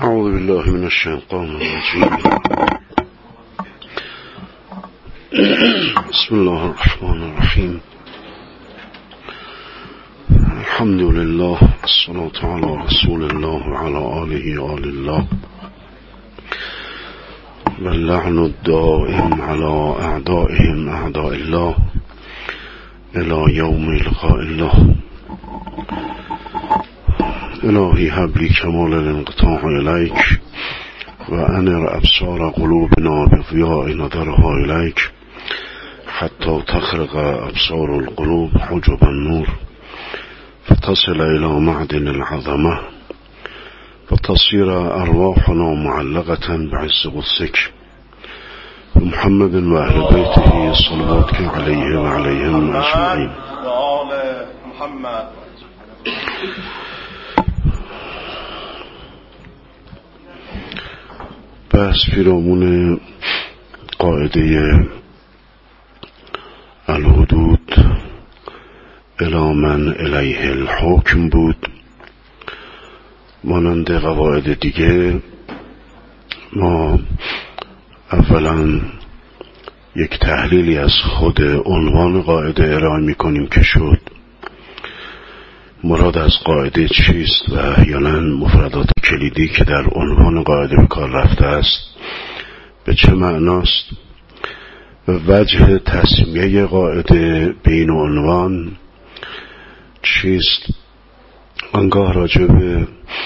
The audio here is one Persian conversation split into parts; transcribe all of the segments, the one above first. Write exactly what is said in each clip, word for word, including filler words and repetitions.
اعوذ بالله من الشیطان الرجیم. بسم الله الرحمن الرحیم. الحمد لله والصلاة على رسول الله وعلى آله آل الله واللعن الدائم على أعدائهم أعداء الله إلى يوم لقاء الله. الهی هب لی کمال الانقطاع الیک و انر ابصار قلوبنا بضیاء نظرها الیک حتی تخرق ابصار القلوب حجب النور فتصل الى معدن العظمه فتصير ارواحنا معلقه بعز قدسك محمد و اهل بیته صلواتك علیه و علیهم اجمعین. بحث پیرامون قاعده الحدود الی من الیه الحکم بود. مانند قواعد دیگه ما اولا یک تحلیلی از خود عنوان قاعده ارائه میکنیم که شد مراد از قاعده چیست و احیانا مفردات کلیدی که در عنوان قاعده به کار رفته است به چه معناست و وجه تسمیه قاعده به این عنوان چیست. آنگاه راجع به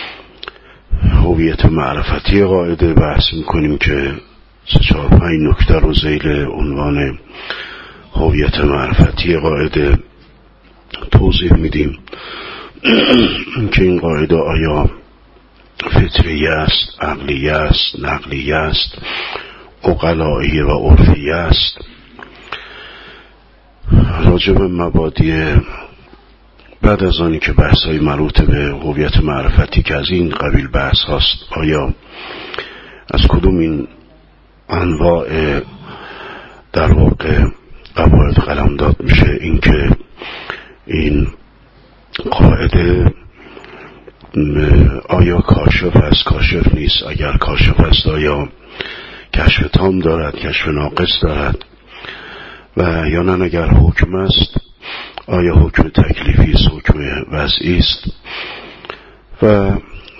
هویت معرفتی قاعده بحث میکنیم که سه چهار پنج نکته رو ذیل عنوان هویت معرفتی قاعده توضیح میدیم که این قاعده آیا فطری است، عقلی است، نقلی است، عقلایی و عرفی است. راجع به مبادی بعد از آنی که بحث‌های مربوط به هویت معرفتی که از این قبیل بحث هاست آیا از کدوم این انواع در واقع قواعد قلمداد میشه، اینکه این قاعده آیا کاشف است کاشف نیست، اگر کاشف است آیا کشف تام دارد کشف ناقص دارد و یا نه اگر حکم است آیا حکم تکلیفی است حکم وضعی است. و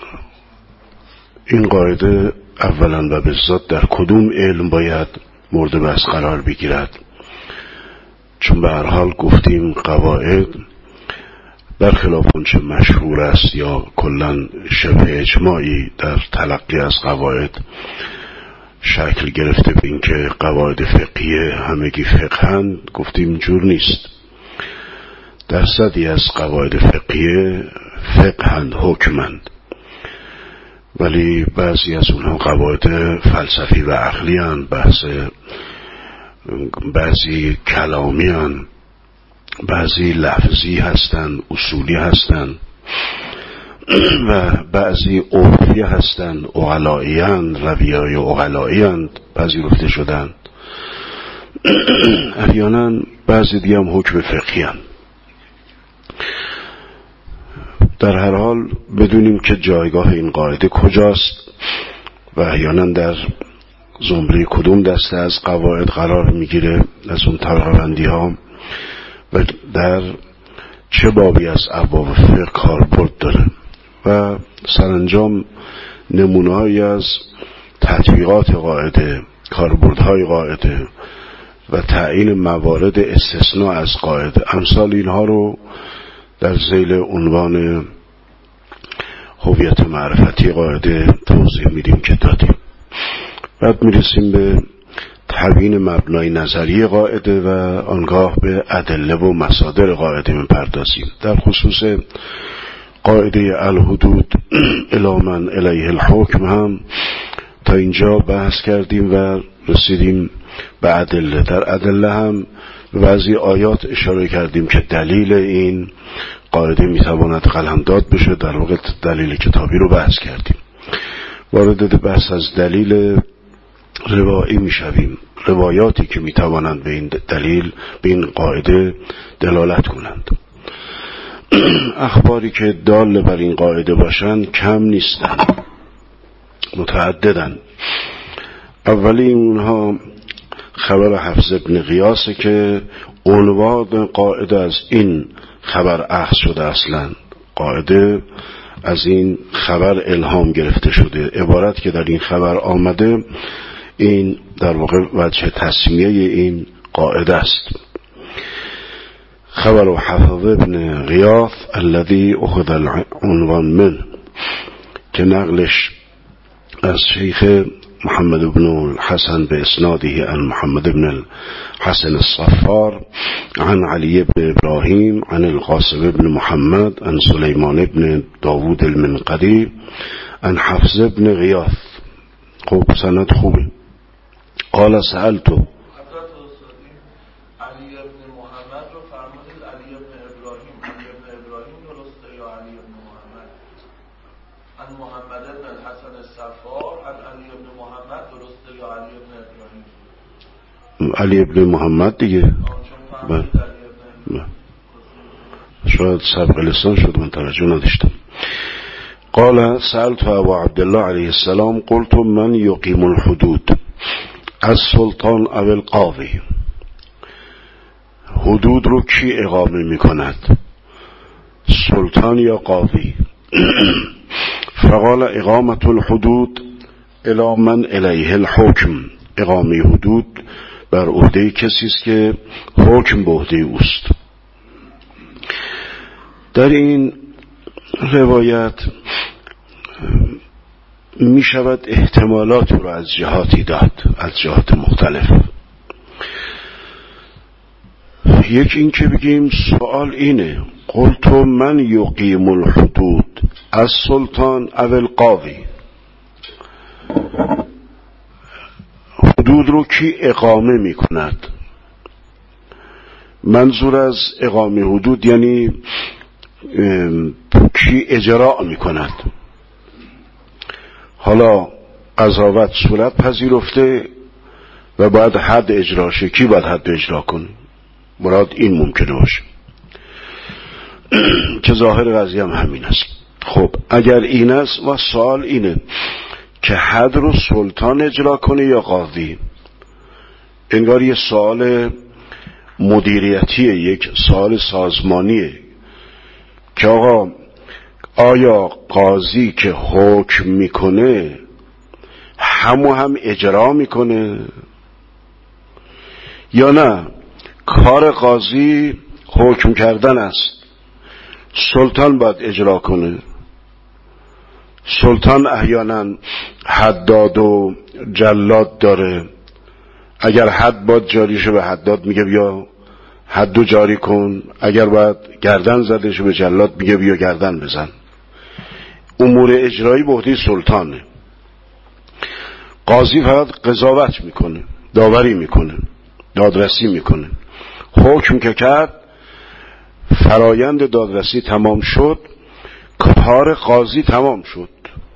این قاعده اولا و بالذات در کدوم علم باید مورد بحث قرار بگیرد، چون به هر حال گفتیم قواعد برخلاف آنچه مشهور است یا کلا شبه اجماعی در تلقی از قواعد شکل گرفته به این که قواعد فقهیه همگی فقهند، گفتیم جور نیست. درصدی از قواعد فقهیه فقهند حکمند، ولی بعضی از اونها قواعد فلسفی و عقلی هستند، بحث بعضی کلامی هستند، بعضی لفظی هستند، اصولی هستند و بعضی عرفی هستند، عقلایی هستند، رویای عقلایی هستند، بعضی گفته شدند. احیانا بعضی دیگه هم حکم فقهی هستند. در هر حال بدونیم که جایگاه این قاعده کجاست و احیانا در زمره کدوم دسته از قواعد قرار میگیره از اون طبقه بندی ها و در چه بابی از ابواب فقه کاربرد داره و سرانجام نمونه‌ای از تطبیقات قاعده، کاربردهای قاعده و تعیین موارد استثناء از قاعده، امثال اینها رو در ذیل عنوان هویت معرفتی قاعده توضیح میدیم که دادیم. بعد میرسیم به تبیین مبنای نظری قاعده و آنگاه به ادله و مصادر قاعده میپردازیم. در خصوص قاعده الحدود الی من الیه الحکم هم تا اینجا بحث کردیم و رسیدیم به ادله. در ادله هم به بعضی آیات اشاره کردیم که دلیل این قاعده میتواند قلمداد بشه، در واقع دلیل کتابی رو بحث کردیم. وارد بحث از دلیل روایی میشویم، روایاتی که میتوانند به این دلیل به این قاعده دلالت کنند. اخباری که دال بر این قاعده باشند کم نیستند. متعددن. اولی اونها خبر حفص ابن غیاسه که عنوان قاعده از این خبر اخذ شده. اصلا قاعده از این خبر الهام گرفته شده. عبارت که در این خبر آمده این در واقع وجه تسمیه این قاعده است. خبر حفص ابن غیاث الذي اخذ العنوان من، که نقلش از شیخ محمد بن الحسن بإسناده عن محمد بن الحسن الصفار عن علي بن إبراهيم عن القاسم بن محمد عن سليمان بن داود المنقدي عن حفص بن غياث. خوب سند خوبه. قال سألته علی ابن محمد دیگه. بله شاید سبق لسان شد من توجه نداشتم. قال سألت ابو عبدالله علیه السلام قلت من یقیم الحدود السلطان او القاضی، حدود رو کی اقامه میکند، سلطان یا قاضی؟ فقال اقامت الحدود الی من الیه الحکم، اقامه حدود بر عهده کسی است که حکم به عهده اوست. در این روایت می شود احتمالات رو از جهاتی داد، از جهات مختلف. یک این که بگیم سوال اینه قلت من یقیم الحدود از سلطان او القاضی، حدود رو کی اقامه می کند؟ منظور از اقامه حدود یعنی کی اجرا می کند؟ حالا قضاوت صورت پذیرفته و باید حد اجرا شه، کی باید حد اجرا کنه؟ مراد این ممکنه باشه که ظاهر قضیه هم همین است. خب اگر این است و سوال اینه که حد رو سلطان اجرا کنه یا قاضی؟ انگار یه سوال مدیریتیه، یک سوال سازمانیه که آقا آیا قاضی که حکم میکنه همو هم اجرا میکنه یا نه کار قاضی حکم کردن است، سلطان باید اجرا کنه؟ سلطان احیانا حداد و جلاد داره، اگر حد باید جاری شه به حداد میگه بیا حدو جاری کن، اگر باید گردن زده شه به جلاد میگه بیا گردن بزن. امور اجرایی به عهده سلطانه. قاضی فقط قضاوت میکنه، داوری میکنه، دادرسی میکنه. حکم که کرد، فرایند دادرسی تمام شد، کار قاضی تمام شد.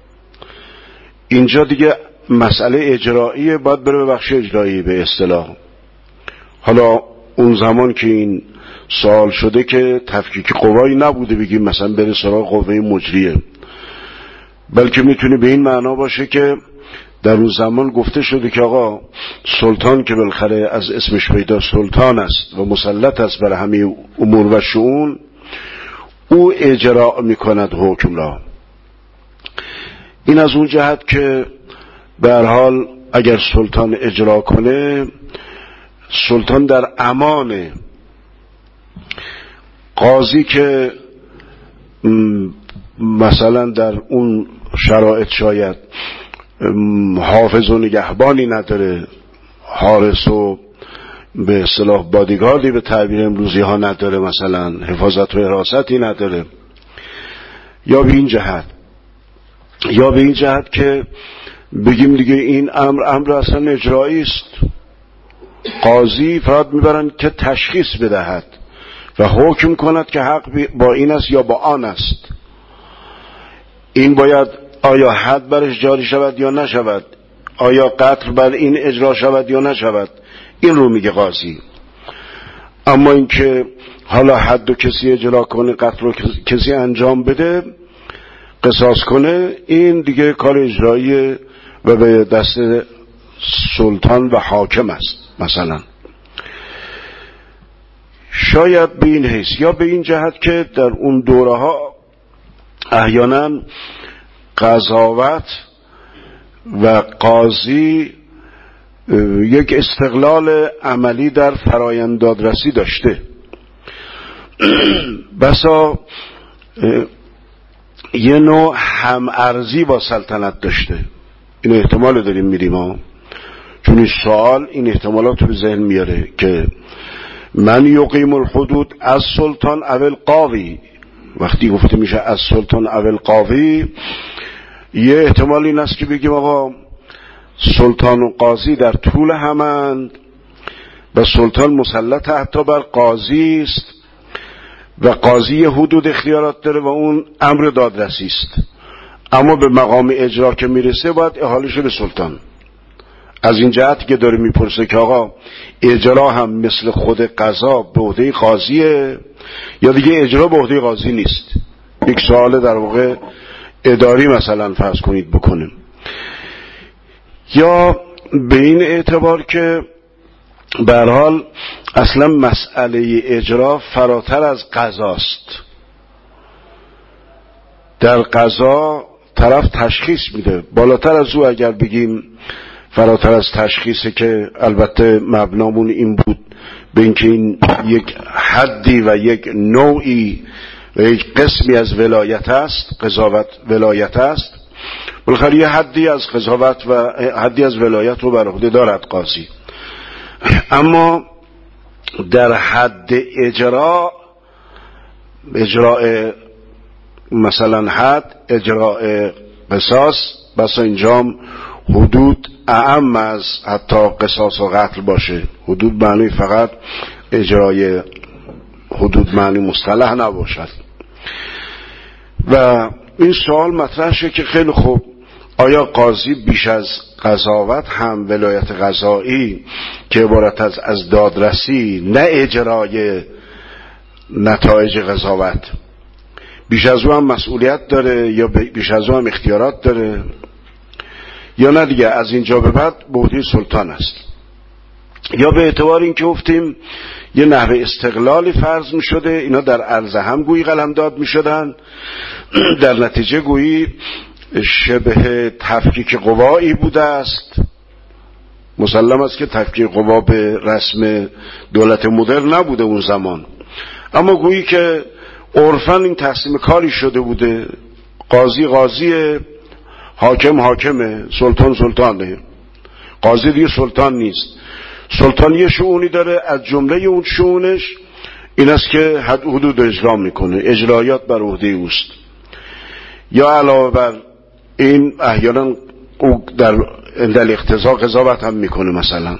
اینجا دیگه مسئله اجراییه، باید بره به بخش اجرایی به اصطلاح. حالا اون زمان که این سوال شده که تفکیک قوایی نبوده بگیم مثلا بره سراغ قوه مجریه، بلکه میتونه به این معنا باشه که در اون زمان گفته شده که آقا سلطان که بالاخره از اسمش پیدا سلطان است و مسلط است بر همه امور و شؤون، او اجرا میکند حکم را. این از اون جهت که به هر حال اگر سلطان اجرا کنه، سلطان در امانه. قاضی که مثلا در اون شرایط شاید حافظ و نگهبانی نداره، حارس و به اصطلاح بادیگاردی به تعبیر امروزی ها نداره، مثلا حفاظت و حراستی نداره، یا به این جهت یا به این جهت که بگیم دیگه این امر امر اصلا اجرایی است، قاضی فقط میبرن که تشخیص بدهد و حکم کند که حق با این است یا با آن است. این باید آیا حد برش جاری شود یا نشود، آیا قتل بر این اجرا شود یا نشود، این رو میگه قاضی. اما اینکه حالا حد و کسی اجرا کنه، قتل رو کسی انجام بده، قصاص کنه، این دیگه کار اجرایی و به دست سلطان و حاکم است. مثلا شاید به این حیث یا به این جهت که در اون دوره ها احیانا قضاوت و قاضی یک استقلال عملی در فرایند دادرسی داشته. بسا یه نوع همارزی با سلطنت داشته. این احتمال داریم میریم ها، چون این سوال این احتمالات رو به ذهن میاره که من یقیم الحدود از سلطان اول قاضی. وقتی گفته میشه از سلطان اول قاضی، یه احتمال این است که بگیم آقا سلطان و قاضی در طول همند و سلطان مسلط حتی بر قاضی است و قاضی حدود اختیارات داره و اون امر دادرسی است، اما به مقام اجرا که میرسه باید احاله‌اش به سلطان. از این جهت که داره میپرسه که آقا اجرا هم مثل خود قضا به عهده قاضیه یا دیگه اجرا به عهده قاضی نیست. یک سوال در واقع اداری مثلا فرض کنید بکنیم، یا به این اعتبار که به هر حال اصلا مسئله اجرا فراتر از قضاست. در قضا طرف تشخیص میده، بالاتر از او اگر بگیم فراتر از تشخیصه که البته مبنامون این بود به اینکه این یک حدی و یک نوعی و یک قسمی از ولایت است، قضاوت ولایت است، بالاخره یه حدی از قضاوت و حدی از ولایت رو بر عهده دارد قاضی. اما در حد اجرا، اجراء مثلا حد، اجراء قصاص، بس اینجام حدود اعم از حتی قصاص و قتل باشه. حدود معنی فقط اجرای حدود معنی مصطلح نباشد. و این سوال مطرح شه که خیلی خوب، آیا قاضی بیش از قضاوت هم ولایت قضایی که عبارت از از دادرسی نه اجرای نتایج قضاوت، بیش از او هم مسئولیت داره یا بیش از او هم اختیارات داره، یا نه دیگه از اینجا به بعد به عهده سلطان است؟ یا به اعتبار این که گفتیم یه نحوه استقلالی فرض می شده، اینا در عرض هم گویی قلمداد می شدن، در نتیجه گویی شبه تفکیک قوایی بوده است. مسلم است که تفکیک قوا به رسم دولت مدرن نبوده اون زمان، اما گویی که عرفاً این تقسیم کاری شده بوده. قاضی قاضیه، حاکم حاکمه، سلطان سلطانه. قاضی دیگه سلطان نیست. سلطان یه شؤونی داره، از جمله اون شؤونش این است که حد حدود اجرا میکنه، اجرایات بر عهده اوست. یا علاوه بر این احیانا او در اندل اقتضا قضاوت هم میکنه. مثلا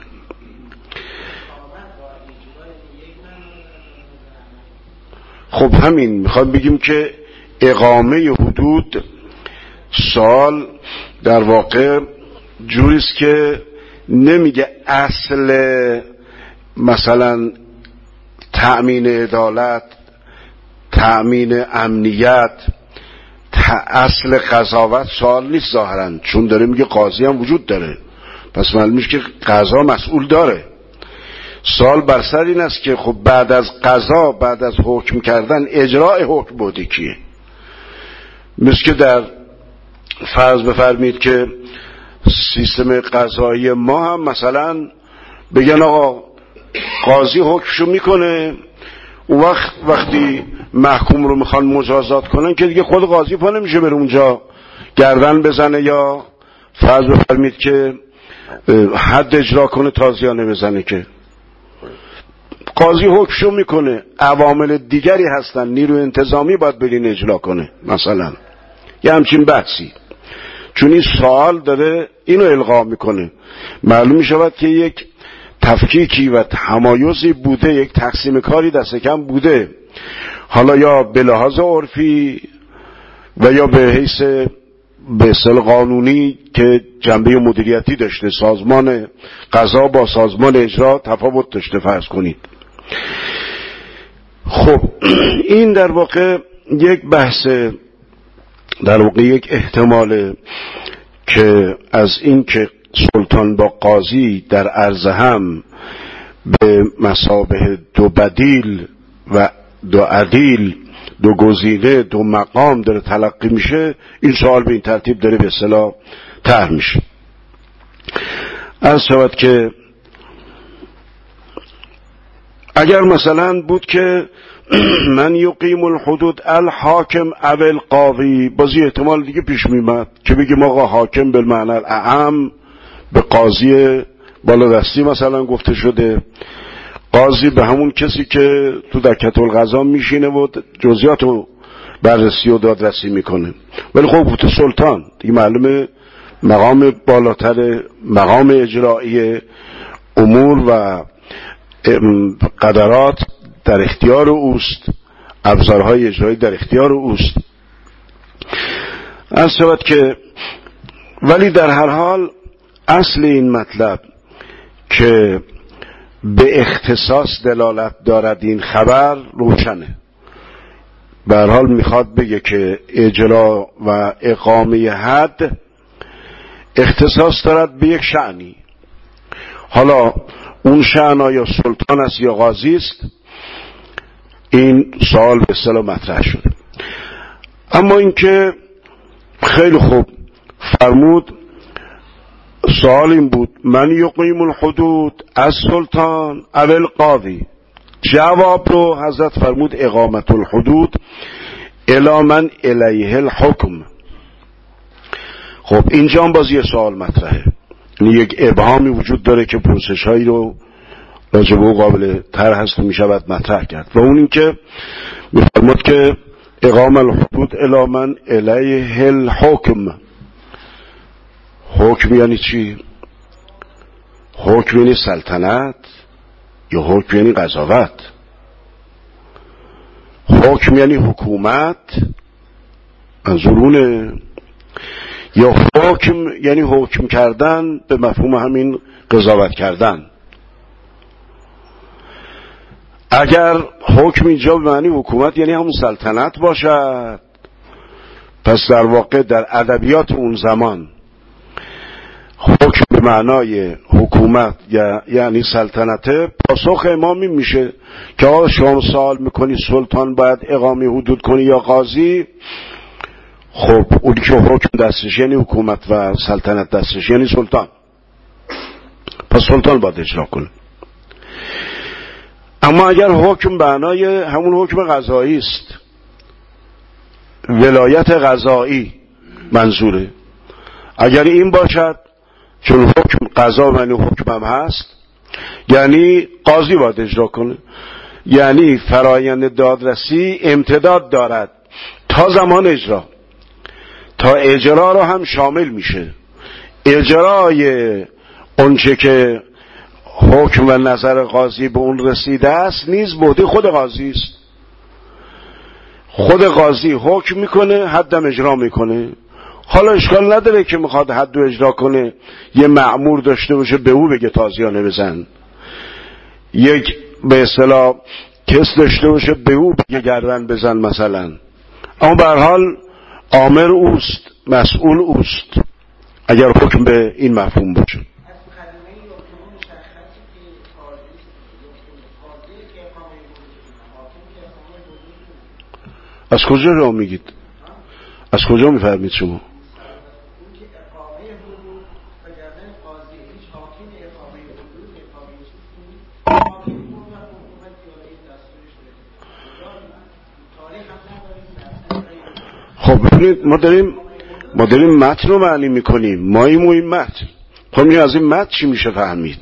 خب همین میخوام بگیم که اقامه حدود سال در واقع جوریست که نمیگه اصل مثلا تأمین عدالت، تأمین امنیت، اصل قضاوت سوال نیست ظاهرا، چون داره میگه قاضی هم وجود داره، پس معلوم میشه که قضا مسئول داره. سوال بر سر این است که خب بعد از قضا، بعد از حکم کردن، اجرای حکم بوده کیه؟ مثل که در فرض بفرمید که سیستم قضایی ما هم مثلا بگن آقا قاضی حکمشو میکنه، اون وقت وقتی محکوم رو میخوان مجازات کنن که دیگه خود قاضی پا نمیشه بره اونجا گردن بزنه یا فرض بفرمید که حد اجرا کنه تازیانه بزنه، که قاضی حکمشو میکنه. عوامل دیگری هستن، نیروی انتظامی باید برین اجرا کنه مثلا، یه همچین بحثی. چون این سوال داره اینو القا میکنه، معلوم میشود که یک تفکیکی و تمایزی بوده، یک تقسیم کاری دست کم بوده، حالا یا به لحاظ عرفی و یا به حیث به اصطلاح قانونی که جنبه مدیریتی داشته. سازمان قضا با سازمان اجرا تفاوت داشته فرض کنید. خب این در واقع یک بحث در واقع یک احتمال که از این که سلطان با قاضی در عرض هم به مثابه دو بدیل و دو عدیل، دو گزینه، دو مقام داره تلقی میشه، این سوال به این ترتیب داره به اصطلاح طرح میشه. عرض شود که اگر مثلا بود که من یقیم الحدود الحاکم او القاضی، بازی احتمال دیگه پیش میمد که بگیم آقا حاکم بالمعنی الاعم به قاضی بالادستی مثلا گفته شده، قاضی به همون کسی که تو دکت القضا میشینه و جزئیات رو بررسی و دادرسی میکنه. ولی خب گفته سلطان دیگه معلومه مقام بالاتر، مقام اجرایی امور و قدرات در اختیار اوست، ابزارهای اجرایی در اختیار اوست. از شود که ولی در هر حال اصل این مطلب که به اختصاص دلالت دارد این خبر روشنه. به هر حال میخواد بگه که اجرا و اقامه حد اختصاص دارد به یک شأنی. حالا اون شأن آیا سلطان است یا قاضی است، این سوال به اصطلاح مطرح شده. اما اینکه خیلی خوب فرمود، سوال این بود من یقیم الحدود از سلطان او القاضی، جواب رو حضرت فرمود اقامت الحدود الی من الیه الحکم. خب اینجا هم باز یه سوال مطرحه، یعنی یک ابهامی وجود داره که پرسش هایی رو راجع به او قابل طرح هست و می شود مطرح کرد، و اون این که می‌فرماد که اقام الحدود الی من الیه الحکم. حکم یعنی چی؟ حکم یعنی سلطنت یا حکم یعنی قضاوت؟ حکم یعنی حکومت منظورونه، یا حکم یعنی حکم کردن به مفهوم همین قضاوت کردن؟ اگر حکم اینجا به معنی حکومت یعنی همون سلطنت باشد، پس در واقع در ادبیات اون زمان حکم به معنای حکومت یعنی سلطنته، پاسخ امامی میشه که آقا شما سوال میکنی سلطان باید اقامه حدود کنی یا قاضی؟ خب اونی که حکم دستش یعنی حکومت و سلطنت دستش یعنی سلطان، پس سلطان باید اجرا کنه. اما اگر حکم به معنای همون حکم قضایی است، ولایت قضایی منظوره، اگر این باشد، چون حکم قضا معنی حکم هم هست، یعنی قاضی باید اجرا کنه، یعنی فرایند دادرسی امتداد دارد تا زمان اجرا، تا اجرا رو هم شامل میشه. اجرای اونچه که حکم و نظر قاضی به اون رسیده است نیز به عهده خود قاضی است. خود قاضی حکم میکنه، حدم اجرا میکنه. حالا اشکال نداره که میخواد حد رو اجرا کنه یه مأمور داشته باشه به او بگه تازیانه بزن، یک به اصطلاح کس داشته باشه به او بگه گردن بزن مثلا، اما به هر حال آمر اوست، مسئول اوست اگر حکم به این مفهوم باشه. از کجا را میگید؟ از کجا میفهمید شما؟ خب ببینید ما داریم ما داریم متن رو معنی میکنیم، ما این این متن خب میگه از این متن چی میشه فهمید؟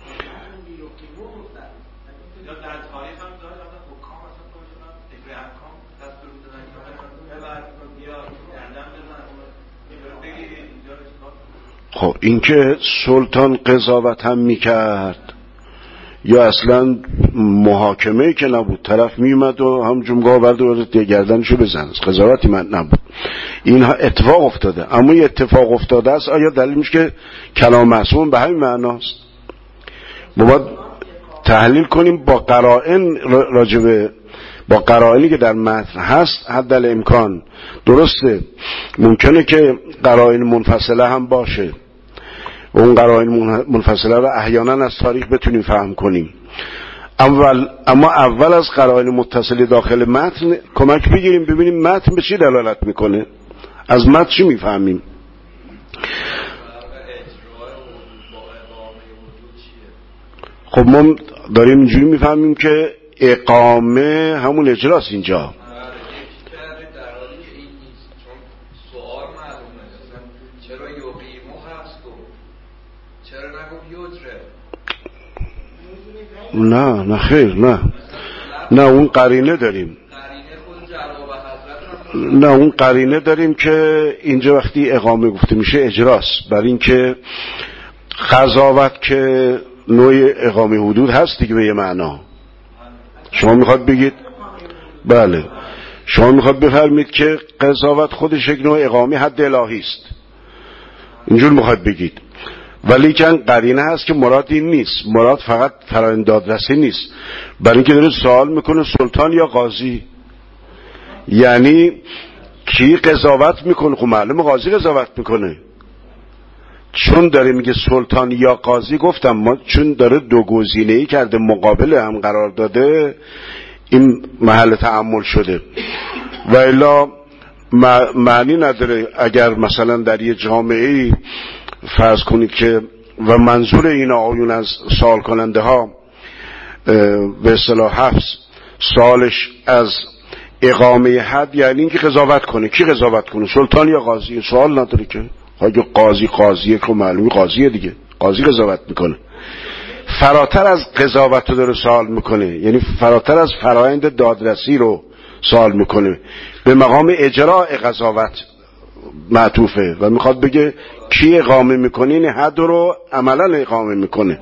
خب اینکه سلطان قضاوت هم میکرد یا اصلا محاکمه که نبود، طرف میومد و هم جمگاه برد و گردنشو بزن، قضاوتی من نبود، این اتفاق افتاده. اما یه اتفاق افتاده است، آیا دلیل میشه که کلام معصوم به همین معناست؟ ما باید تحلیل کنیم با قرائن راجب با قرائنی که در متن هست حد الامکان درسته، ممکنه که قرائن منفصله هم باشه و اون قرائن منفصله رو احیانا از تاریخ بتونیم فهم کنیم، اول اما اول از قرائن متصل داخل متن کمک بگیریم ببینیم متن به چی دلالت میکنه، از متن چی میفهمیم. خب ما داریم اینجوری میفهمیم که اقامه همون اجراست اینجا. نه نه خیر، نه نه اون قرینه داریم، نه اون قرینه داریم که اینجا وقتی اقامه گفته میشه اجراست، برای اینکه قضاوت که نوع اقامه حدود هست دیگه به یه معنا. شما میخواد بگید بله، شما میخواد بفرمید که قضاوت خودش یک نوع اقامه حد الهی است، اینجور میخواد بگید، ولی که قرینه هست که مراد این نیست، مراد فقط فرآیند دادرسی نیست، برای اینکه داره سوال میکنه سلطان یا قاضی، یعنی کی قضاوت میکنه؟ خب معلومه قاضی قضاوت میکنه، چون داره میگه سلطان یا قاضی. گفتم ما چون داره دو گزینه‌ای کرده مقابل هم قرار داده این محل تأمل شده، و الا معنی نداره اگر مثلا در یه جامعه‌ای فرض کنید که و منظور این آقایون از سوال کننده ها به اصطلاح حبس سوالش از اقامه حد یعنی اینکه قضاوت کنه. کی قضاوت کنه؟ سلطان یا قاضی؟ سوال نداره که اگه قاضی قاضیه که معلومی قاضیه دیگه، قاضی قضاوت میکنه. فراتر از قضاوت رو داره سوال میکنه، یعنی فراتر از فرایند دادرسی رو سوال میکنه، به مقام اجراء قضاوت معطوفه و میخواد بگه کی اقامه میکنه، این حد رو عملا اقامه میکنه.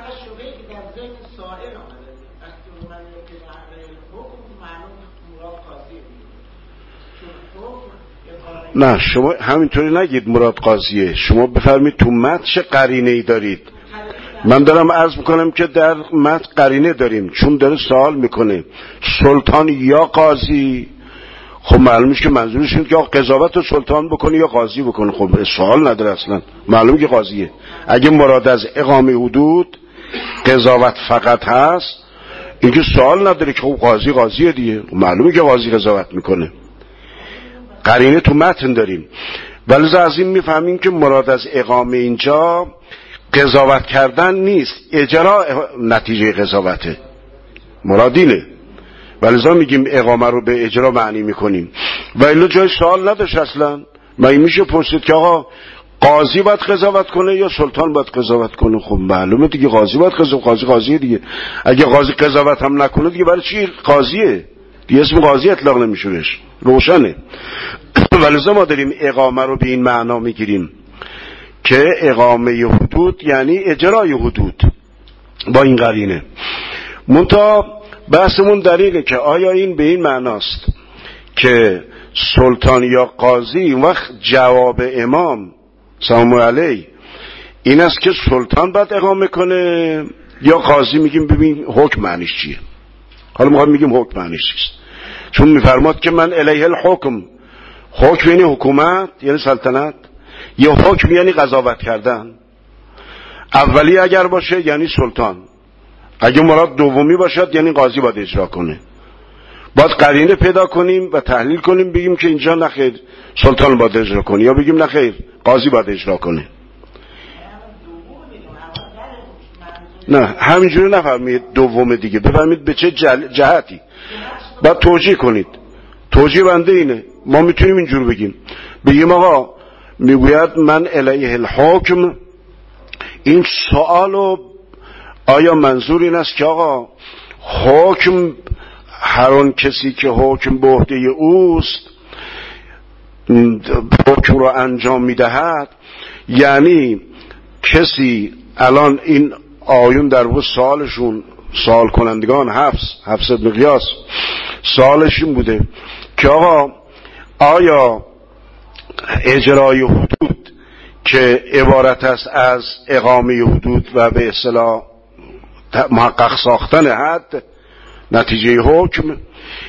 نه شما همینطوری نگید مراد قاضیه، شما بفرمید تو متن چه قرینه‌ای دارید. من دارم عرض میکنم که در متن قرینه داریم، چون داره سوال میکنه سلطان یا قاضی. خب معلومه که منظورش اینه که قضاوت رو سلطان بکنه یا قاضی بکنه. خب سوال نداره اصلا، معلومه که قاضیه. اگه مراد از اقامه حدود قضاوت فقط هست اینکه سوال نداره که خب قاضی قاضیه دیگه، معلومه که قاضی قضاوت میکنه. قرینه تو متن داریم، ولی از این میفهمیم که مراد از اقامه اینجا قضاوت کردن نیست، اجرا نتیجه قضاوته، مراد اینه. ولی میگیم اقامه رو به اجرا معنی میکنیم، و الا جای سوال نداشت اصلا. من میشه پرسید که آقا قاضی باید قضاوت کنه یا سلطان باید قضاوت کنه؟ خب معلومه دیگه قاضی باید قضاوت، قاضی قاضیه دیگه. اگه قاضی قضاوت هم نکنه دیگه برای چی قاضیه؟ دیگه اسم قاضی اطلاق نمیشه بهش، روشنه. ولی ما داریم اقامه رو به این معنا میگیریم که اقامه حدود یعنی اجرای حدود با این قرینه. منتها بحثمون در اینه که آیا این به این معناست که سلطان یا قاضی این وقت جواب امام سلام علیه این است که سلطان باید اقامه کنه یا قاضی؟ میگیم ببین حکم معنیش چیه. حالا میخوام میگیم حکم معنیش چیست، چون میفرماد که من الیه الحکم، حکم یعنی حکومت یعنی سلطنت، یا حکم یعنی قضاوت کردن. اولی اگر باشه یعنی سلطان، اگه مراد دومی باشد یعنی قاضی باید اجرا کنه. باید قرینه پیدا کنیم و تحلیل کنیم بگیم که اینجا نخیر سلطان باید اجرا کنه، یا بگیم نخیر قاضی باید اجرا کنه. نه همینجوری نفهمید دوم دیگه، بفهمید به چه جهتی باید توجیه کنید. توجیه بنده اینه، ما میتونیم اینجور بگیم بگیم آقا میگوید من الیه الحکم، این سوالو آیا منظور این است که آقا حکم هر آن کسی که حکم به عهده اوست حکم رو انجام میدهد، یعنی کسی الان این آیون در واقع سوالشون سوال کنندگان حفص حفص ابن قیاس سوالش این بوده که آقا آیا اجرای حدود که عبارت است از اقامه حدود و به اصطلاح محقق ساختن حد نتیجه حکم،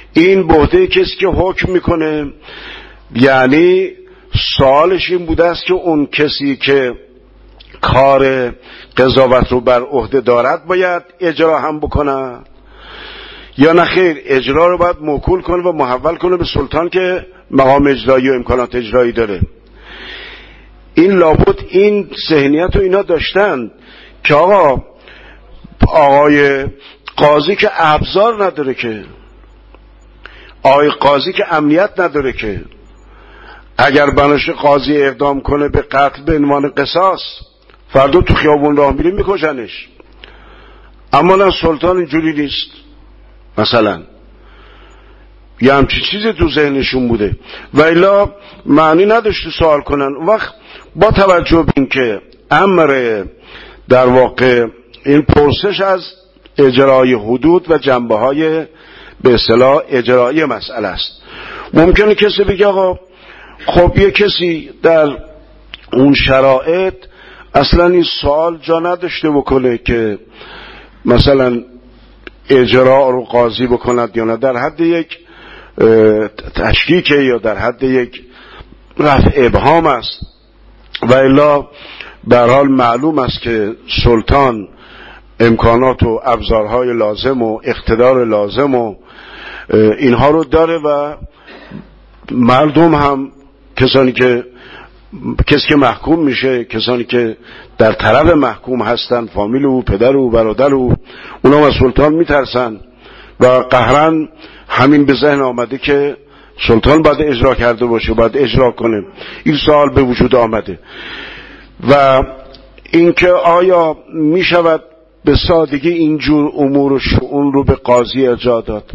این به عهده کسی که حکم میکنه، یعنی سوالش این بوده است که اون کسی که کار قضاوت رو بر عهده دارد باید اجرا هم بکنه یا نه خیر، اجرا رو باید موکول کنه و محول کنه به سلطان که مقام اجرایی و امکانات اجرایی داره. این لابد این ذهنیت رو اینا داشتن که آقا آقای قاضی که ابزار نداره، که آقای قاضی که امنیت نداره، که اگر بناشه قاضی اقدام کنه به قتل به عنوان قصاص، فردا تو خیابون راه میره میکشنش. اما نه، سلطان اینجوری نیست. مثلا یه همچین چیزی تو ذهنشون بوده و الا معنی نداشته سوال کنن. وقت با توجه به این که امر در واقع این پرسش از اجرای حدود و جنبه های به اصطلاح اجرایی مسئله است، ممکنه کسی بگه آقا خب یه کسی در اون شرایط اصلا این سوال جا نداشته بکنه که مثلا اجرا رو قاضی بکند یا نه، در حد یک تشکیک یا در حد یک رفع ابهام است. و الا به هر حال معلوم است که سلطان امکانات و ابزارهای لازم و اقتدار لازم و اینها رو داره و مردم هم، کسانی که کسی که محکوم میشه، کسانی که در طرف محکوم هستن، فامیل او، پدر او، برادر او، اونا از سلطان میترسن و قهرن همین به ذهن آمده که سلطان باید اجرا کرده باشه، باید اجرا کنه. این سوال به وجود آمده و اینکه آیا میشود به سادگی اینجور امور و شؤون رو به قاضی ارجاع داد؟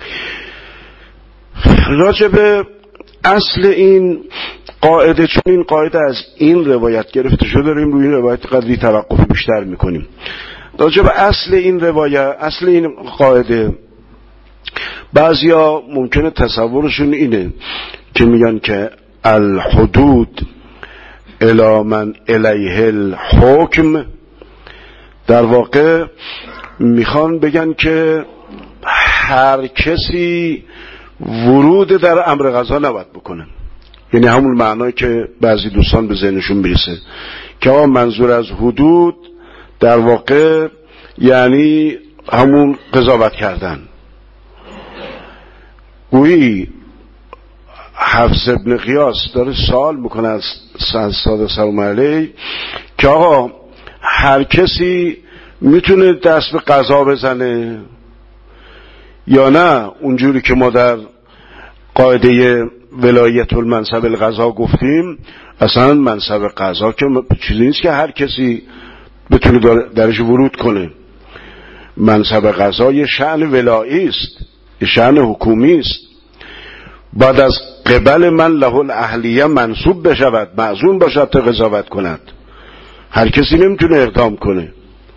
راجب اصل این قاعده، چون این قاعده از این روایت گرفته شده، داریم روی این روایت قدری توقف بیشتر میکنیم. راجب اصل این روایت، اصل این قاعده، بعضیا ممکنه تصورشون اینه که میگن که الحدود الی من الیه الحکم، در واقع میخوان بگن که هر کسی ورود در امر قضا نباید بکنه. یعنی همون معنایی که بعضی دوستان به ذهنشون میرسه که آقا منظور از حدود در واقع یعنی همون قضاوت کردن. گویی حفص ابن قیاس داره سوال میکنه از سعد سلام علیه که آقا هر کسی میتونه دست به قضا بزنه یا نه؟ اونجوری که ما در قاعده ولایت المنصب القضا گفتیم، اصلا منصب قضا که چیزی نیست که هر کسی بتونه درش ورود کنه. منصب قضا یه شأن ولایی است، یه شأن حکومی است، بعد از قبل من له الاهلیه منصوب بشود، معزون باشد تا قضاوت کند. هر کسی نمیتونه اقدام کنه.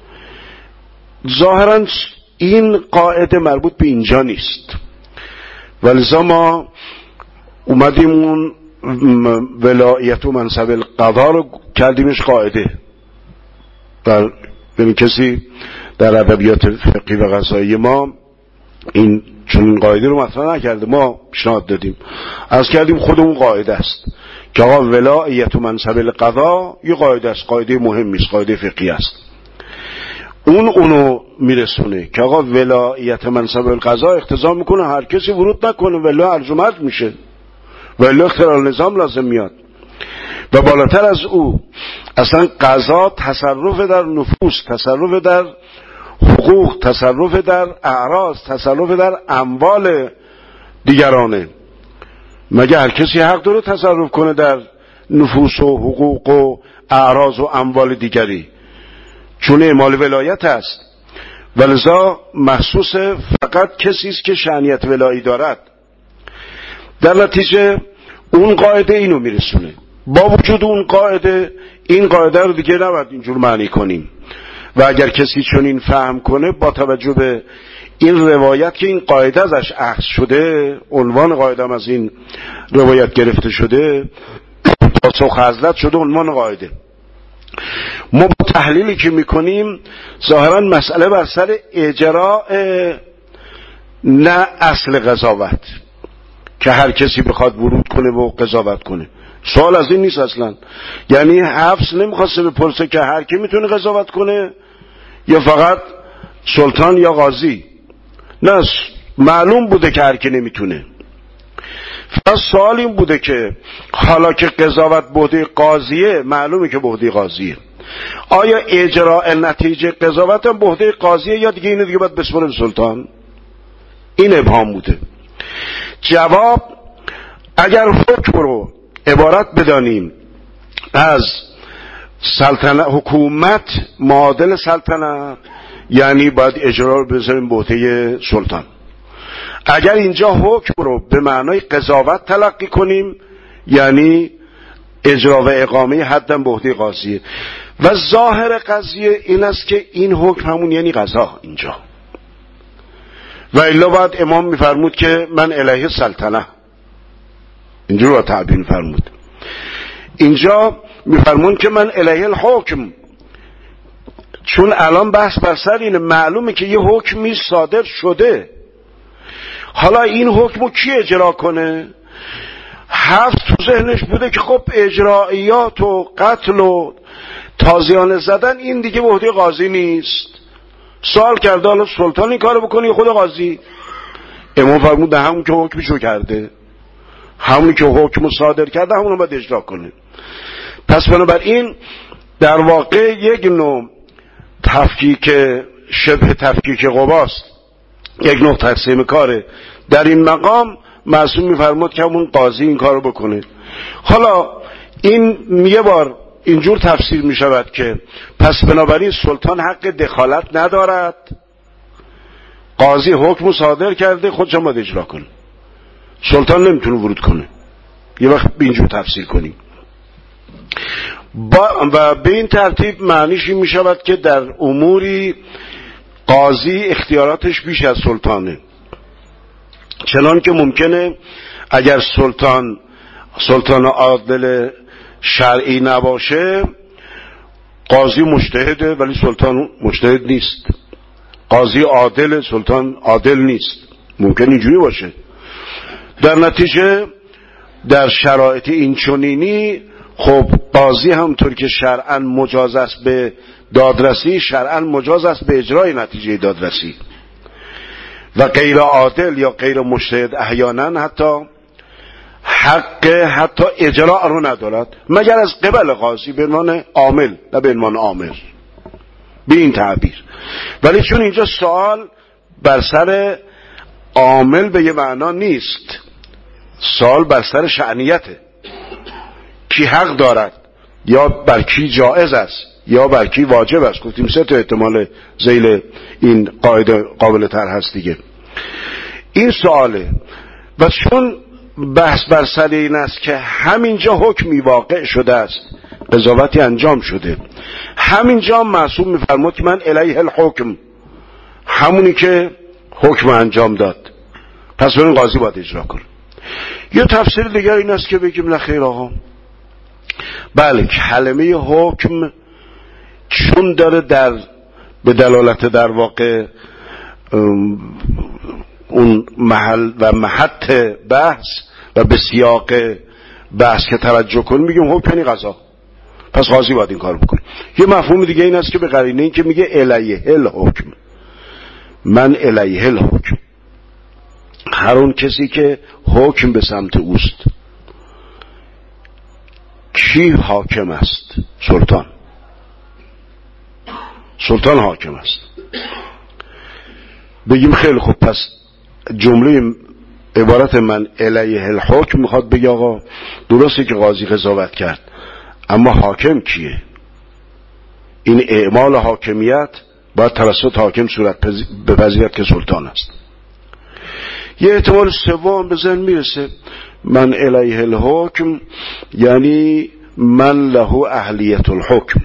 ظاهرا این قاعده مربوط به اینجا نیست، ولذا ما اومدیم اون ولایت و منصب القضا رو کردیمش قاعده. در یعنی کسی در ادبیات فقهی و قضایی ما این چون این قاعده رو مطرح نکرده، ما پیشنهاد دادیم، از کردیم خودمون قاعده است که آقا ولایت و منصب القضا یه قاعده است، قاعده مهمی است، قاعده فقهی است. اون اونو میرسونه که آقا ولایت منصب القضا اقتضا میکنه هر کسی ورود نکنه، ولی ارجمند میشه، ولی اختلال نظام لازم میاد. و بالاتر از او اصلا قضا تصرف در نفوس، تصرف در حقوق، تصرف در اعراض، تصرف در اموال دیگرانه. مگه هر کسی حق داره تصرف کنه در نفوس و حقوق و اعراض و اموال دیگری؟ چون اعمال ولایت است، ولذا مخصوص فقط کسی است که شأنیت ولایی دارد. در نتیجه اون قاعده اینو میرسونه. با وجود اون قاعده، این قاعده رو دیگه نباید اینجور معنی کنیم و اگر کسی چون این فهم کنه با توجه به این روایت که این قاعده ازش اخذ شده، عنوان قاعده هم از این روایت گرفته شده، پاسخ حضرت شده عنوان قاعده. ما با تحلیلی که میکنیم ظاهرا مسئله بر سر اجراء نه اصل قضاوت که هر کسی بخواد ورود کنه و قضاوت کنه. سوال از این نیست اصلا. یعنی حفص نمیخواسته بپرسه که هر کی میتونه قضاوت کنه یا فقط سلطان یا قاضی. نه، معلوم بوده که هر کی نمیتونه. پس سوال این بوده که حالا که قضاوت بوده قاضیه، معلومه که بوده قاضیه، آیا اجراء نتیجه قضاوت هم بوده قاضیه یا دیگه اینو دیگه باید بسپره به سلطان؟ این ابهام بوده. جواب، اگر حکم رو عبارت بدانیم از سلطنت، حکومت معادل سلطنت، یعنی باید اجرا رو بذاریم به عهده سلطان. اگر اینجا حکم رو به معنای قضاوت تلقی کنیم، یعنی اجرا و اقامه حداً به عهده قاضیه. و ظاهر قضیه این است که این حکم همون یعنی قضا اینجا. و الا بعد امام میفرمود که من الیه سلطنه، اینجور رو تعبیر میفرمود. اینجا میفرمون که من الیه الحکم، چون الان بحث بر سر اینه، معلومه که یه حکمی صادر شده. حالا این حکمو کی اجرا کنه؟ حفظ تو ذهنش بوده که خب اجرائیات و قتل و تازیانه زدن این دیگه به عهده قاضی نیست. سوال کرده حالا سلطان این کارو بکنه یا خود قاضی؟ امام فرمود همون که حکمشو کرده، همونی که حکمو صادر کرده همونو باید اجرا کنه. پس بنابراین در واقع یک نوع تفکیک، شبه تفکیک قواست، یک نوع تقسیم کاره. در این مقام معصوم میفرماد که همون قاضی این کارو بکنه. حالا این یه بار اینجور تفسیر می شود که پس بنابراین سلطان حق دخالت ندارد، قاضی حکم صادر کرده خودش هم باید اجرا کنه، سلطان نمیتونه ورود کنه. یه وقت به اینجور تفسیر کنیم با و به این ترتیب معنیش این می شود که در اموری قاضی اختیاراتش بیش از سلطانه، چنان که ممکنه اگر سلطان سلطان عادل شرعی نباشه، قاضی مجتهده ولی سلطان مجتهد نیست، قاضی عادل سلطان عادل نیست، ممکن اینجوری باشه. در نتیجه در شرایط اینچنینی خب قاضی همطور که شرعاً مجاز است به دادرسی، شرعاً مجاز است به اجرای نتیجه دادرسی. و غیر عادل یا غیر مجتهد احیانا حتی حق حتی اجراء رو ندارد مگر از قبل قاضی به عنوان عامل، نه به عنوان آمر، به این تعبیر. ولی چون اینجا سوال بر سر عامل به یه معنا نیست، سوال بر سر شأنیته، کی حق دارد یا بر کی جائز است یا بر کی واجب است. گفتیم سه تا احتمال ذیل این قاعده قابل طرح هست دیگه. این سواله. و چون بحث بر سر این است که همینجا حکمی واقع شده است، قضاوتی انجام شده، همینجا معصوم میفرمود که من الیه الحکم، همونی که حکم انجام داد، پس اون قاضی باید اجرا کنه. یه تفسیر دیگر این است که بگیم نخیر آقا، بله کلمه حکم چون داره در به دلالت در واقع اون محل و محط بحث و به سیاق بحث که توجه کنیم، میگیم حکم یعنی قضا، پس قاضی باید این کار بکنه. یه مفهوم دیگه این است که به قرینه این که میگه الیه الحکم، من الیه الحکم، هر اون کسی که حکم به سمت اوست. کی حاکم است؟ سلطان. سلطان حاکم است. بگیم خیلی خوب، پس جمله عبارت من الیه الحکم میخواد بگه آقا درسته که قاضی قضاوت کرد، اما حاکم کیه؟ این اعمال حاکمیت باید توسط حاکم صورت بپذیرد که سلطان است. یه احتمال سوم به ذهن میرسه، من الیه الحکم یعنی من له اهلیت الحکم.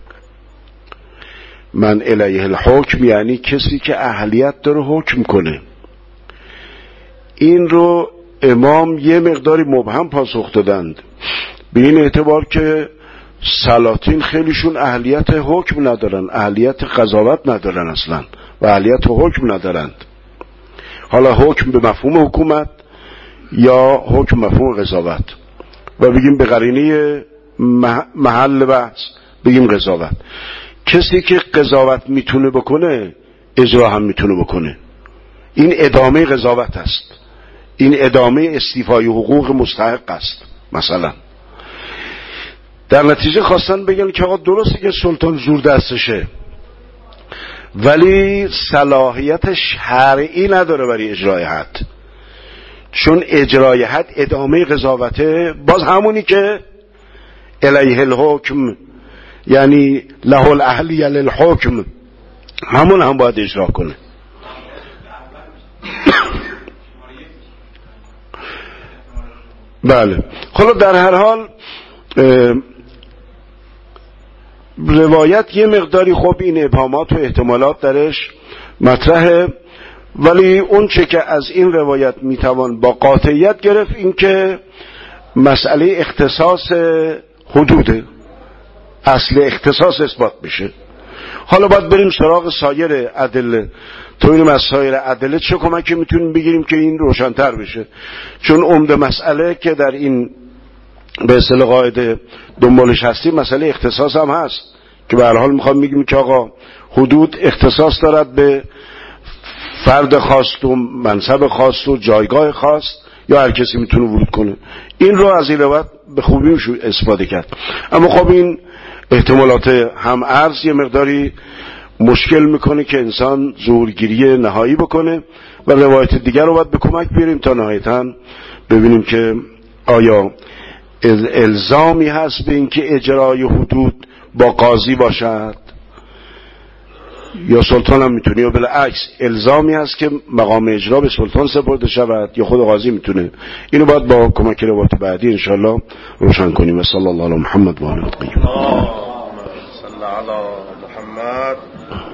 من الیه الحکم یعنی کسی که اهلیت داره حکم کنه. این رو امام یه مقداری مبهم پاسخ دادند، به این اعتبار که سلاطین خیلیشون اهلیت حکم ندارن، اهلیت قضاوت ندارن اصلا و اهلیت حکم ندارند. حالا حکم به مفهوم حکومت یا حکم مفهوم قضاوت، و بگیم به قرینه محل بحث بگیم قضاوت. کسی که قضاوت میتونه بکنه اجرا هم میتونه بکنه. این ادامه قضاوت است، این ادامه استیفای حقوق مستحق است. مثلا در نتیجه خواستن بگن که آقا درسته که سلطان زور دستشه ولی صلاحیت شرعی نداره برای اجرای حد، چون اجرای حد ادامه قضاوته، باز همونی که الیه الحکم یعنی له الاهلیه للحکم، همون هم باید اجرا کنه. بله. خب در هر حال روایت یه مقداری خب این ابهامات و احتمالات درش مطرحه، ولی اون چه که از این روایت میتوان با قاطعیت گرفت این که مسئله اختصاص حدوده، اصل اختصاص اثبات بشه. حالا باید بریم سراغ سایر ادله، تو اینم از سایر ادله چه کمکی میتونیم بگیریم که این روشن‌تر بشه، چون عمده مسئله که در این به اصطلاح قاعده دنبالش هستیم مسئله اختصاص هم هست که به هر حال میخوام میگیم که آقا حدود اختصاص دارد به فرد خاص و منصب خاص و جایگاه خاص، یا هر کسی میتونه ورود کنه. این رو از این روایت به خوبی میشه استفاده کرد. اما خب این احتمالات هم عرض یه مقداری مشکل میکنه که انسان ظهورگیری نهایی بکنه و روایت دیگر رو باید به کمک بیاریم تا نهایتاً ببینیم که آیا الزامی هست به اینکه اجرای حدود با قاضی باشد یا سلطان هم میتونه، یا بالعکس الزامی هست که مقام اجرا به سلطان سپرده شود یا خود قاضی میتونه. اینو باید با کمک روایت بعدی انشاءالله روشن کنیم. و صلی الله علی محمد و آله الطاهرین. اللهم صل علی محمد.